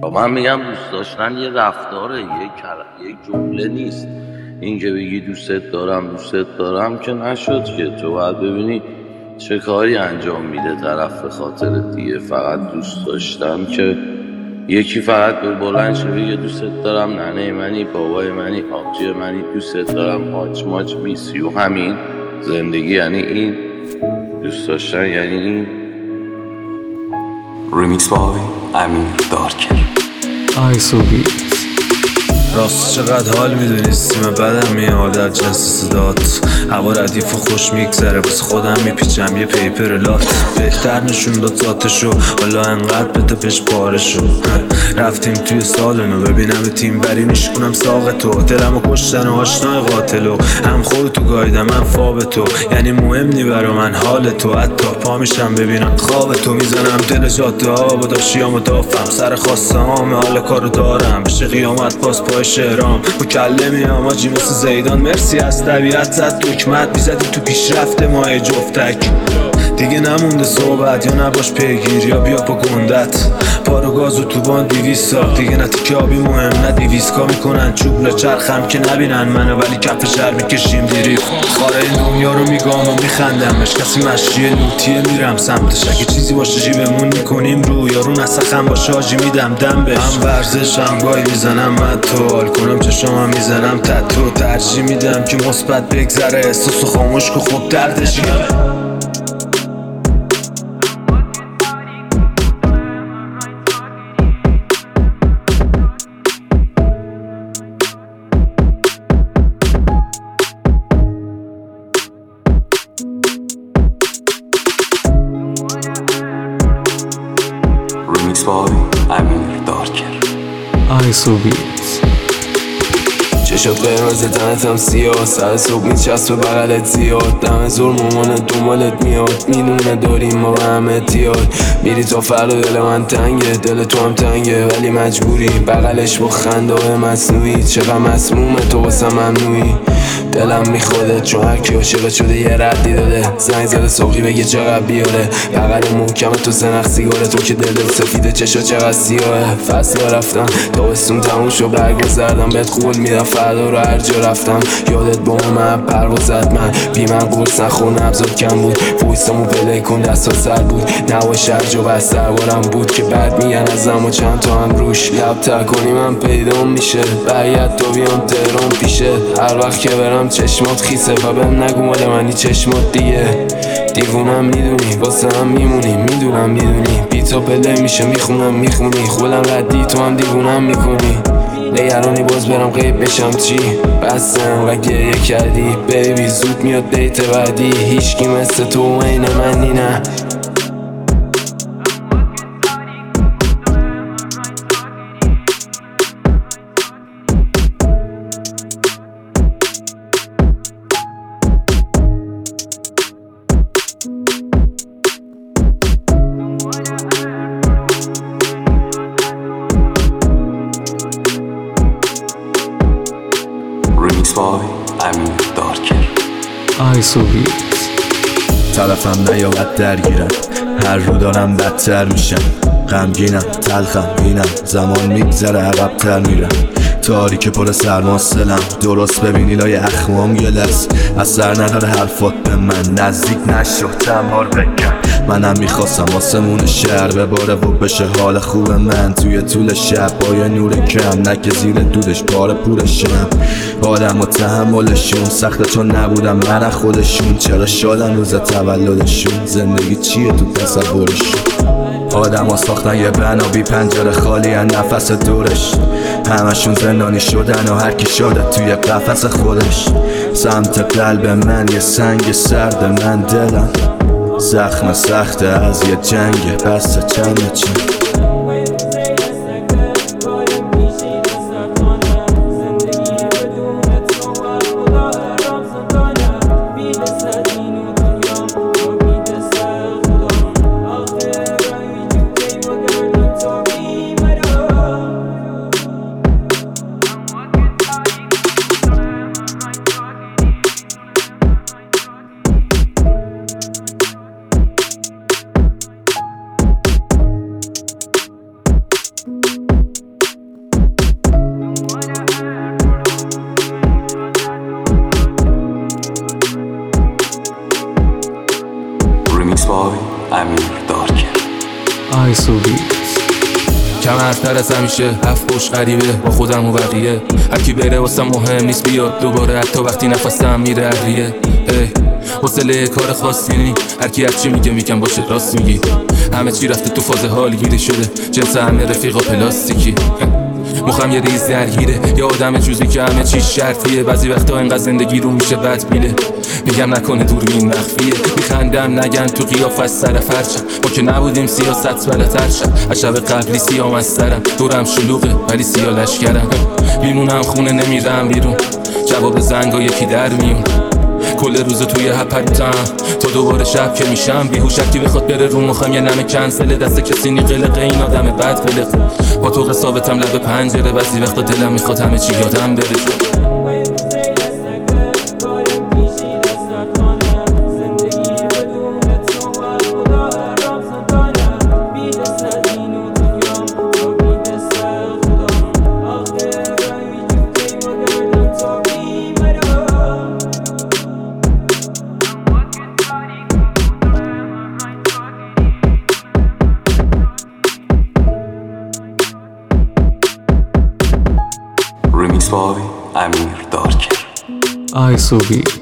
من میگم دوست داشتن یه رفتاره، یک جمله نیست. این که بگی دوستت دارم که نشد که. تو باید ببینی چه کاری انجام میده طرف به خاطر دیگه. فقط دوست داشتن که یکی فقط به بلند شه بگه دوستت دارم، ننه منی، بابای منی، آبجی منی، دوستت دارم، ماچ میسیو. همین زندگی یعنی این. دوست داشتن یعنی این. ریمیکس بای امیر دارکر. آیسوبی راست چقدر حال میدونی سیم بدم میاد در جنس صدات. هوا ردیف و خوش میگذره واسه خودم میپیچم یه پیپر لات. بهتر نشون داد ذاتشو حالا انقدر بده پیش بارشو. رفتیم توی سالنو ببینم تیم بری میشکنم ساق تو. دلمو کشتن و آشنای قاتلو. هم خودتو گایدم من فاب تو. یعنی مهم نی برا من حال تو. حتی پا میشم ببینم خواب تو. میزنم دل جاده ها با داشیامو دافم. سر خواسته هامه حال کارو دارم. بشه قیامت باز پای شهرام. مکلمی هم آجی مثل زیدان. مرسی از طبیعت زد دکمت. میزدی تو پیشرفت ماه جفتک. دیگه نمونده صحبت یا نباش پیگیر یا بیا پا گندت. پارو گازو تو بان 200 سال دیگه نه تیکه آبی مهم نه 200 کا میکنن چوب لچرخم که نبینن منو ولی کف شهر میکشیم دیریف. خاره این دنیا رو میگام و میخندمش. کسی مشیه لوتیه میرم سمتش. اگه چیزی باشه جیبمون میکنیم رو یارو نسخم باشه آجی میدم دم بهش. هم ورزش هم گاهی میزنم مدال کنم چشامم میزنم تتو. ترجیح میدم که مثبت بگذره احساسو خاموش که خوب دردش گیره. ریمیکس بای امیر دارکر. آیسوبی چشات قرمز تنتم سیاه. سر صبح میچسب به بغلت زیاد. دم زور مامانت دنبالت میاد. میدونه داریم ما به هم اعتیاد. میری تا فردا دل من تنگه. دل تو هم تنگه ولی مجبوری. بغلش با خنده های مصنوعی. چقدر مسمومه تو واسه ممنوعی. دلم میخوده چون هرکی عاشقت شده یه ردی داده. زنگ زده ساقی بگه چقدر بیاره. بغل محکم تو سنخ سیگاره. تو که دل سفیده چشا چقدر سیاهه. فصل رفتم تابستون تموم شو برگو زردم. بهت قول میدم فردا رو هر جا رفتم. یادت با من پرواز زد من بی من قرص نخور نبزاد کم بود. ویسامو پلی کن دستا سر بود. نواش هر جا بستر بارم بود که بعد میگن ازم و چند تا هم روش. لب تر کنی من پیدا میشه. باید تو بیام تهران پیشه. هر وقت که برم چشمات خیسه و بهم نگو مال منی چشمات دیگه. دیوونم میدونی واسه هم میمونی. میدونم میدونی بی تو پلی میشه میخونم میخونی. خودم ردی تو هم دیوونم میکنی. نگرانی باز برم غیب بشم چی. بستم و گریه کردی بیبی. زود میاد دیت بعدی. هیچکی مثل تو عین منی نه. ریمیکس بای امیر دارکر. آیسوبی طرفم نیابد درگیرم. هر رو دارم بدتر میشم. غمگینم تلخم بینم. زمان میگذره عقب‌تر میرم. تاریک پر سرماست دلم. درست ببینی لای اخمام گلست. اثر نداره حرفات به من. نزدیک نشو چند بار بکن. منم میخواستم آسمون شهر بباره و بشه حال خوب من. توی طول شب با یه نور کم نه که زیر دودش پاره پورشم. آدم و تحملشون سخته چون نبودم من خودشون. چرا شادن روز تولدشون. زندگی چیه تو تصورشون. آدم ها ساختن یه بنا بی پنجره خالی ان نفس دورش. همشون زندانی شدن و هرکی شده توی قفس خودش. سمت قلب من یه سنگ سرد من دلم. زخم سخته از یه جنگ بسته چند چند. کمرتر از همیشه، 7 پشت غریبه با خودم و بقیه. هرکی بره واسم مهم نیست بیاد دوباره، حتی وقتی نفسم میره هریه. حوصله کار خاصی نی، هرکی هرچی میگه میگم باشه راست میگی. همه چی رفته تو فاز حالگیری شده، جنس همه رفیقا پلاستیکی. مخم یه ریز درگیره، یه آدم جوزی که همه چی شرطیه. بعضی وقتا اینقدر زندگی رو میشه بدبیله، میگم نکنه دوربین مخفیه. میخندم نگن تو قیافه از سر فرشم، ما که نبودیم سیاست بلتر شد. از شب قبلی سیام از سرم، دورم شلوغه ولی سیاه لشکرم. میمونم خونه نمیرم بیرون، جواب زنگا یکی در میون. کل روز توی هپریتم تا دوباره شب که میشم بیهوش. کی بخواد بره رو مخم یه نمه کنسله، دست کسی نی قلقه، این آدم بد قلقه. با تو قصابتم لب پنجره، بعضی وقتا دلم میخواد همه چی یادم بره. Remix by Amir Darker. I so be.